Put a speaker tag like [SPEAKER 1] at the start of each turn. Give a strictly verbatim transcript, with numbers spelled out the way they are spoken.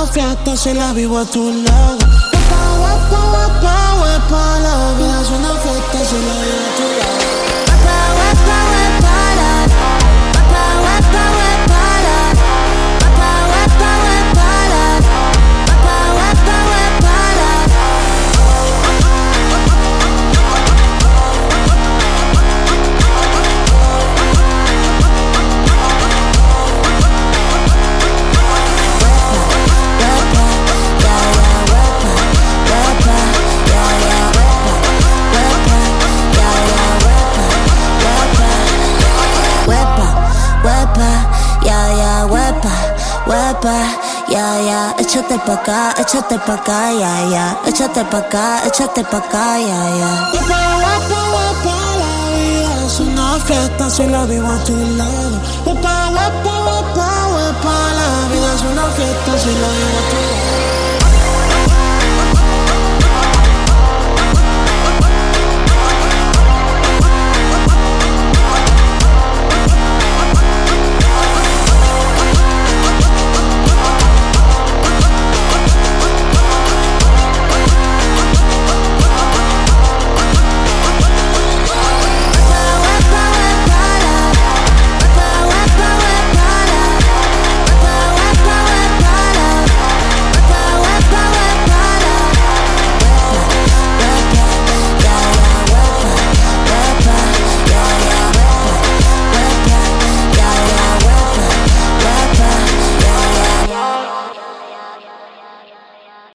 [SPEAKER 1] fiesta si la vivo a tu lado. Huepa, huepa, huepa, huepa, la vida es una fiesta si la vivo a tu lado. Huepa, huepa, huepa, la. Huepa, huepa, huepa, la. Huepa, huepa, huepa, la. Huepa, huepa, huepa, la. Huepa, ya, ya, échate pa' acá, échate pa' acá, ya, ya, échate pa' acá, échate pa' acá, ya, ya. Huepa, huepa, huepa, la vida es una fiesta si la vivo a tu lado. Huepa, huepa, huepa.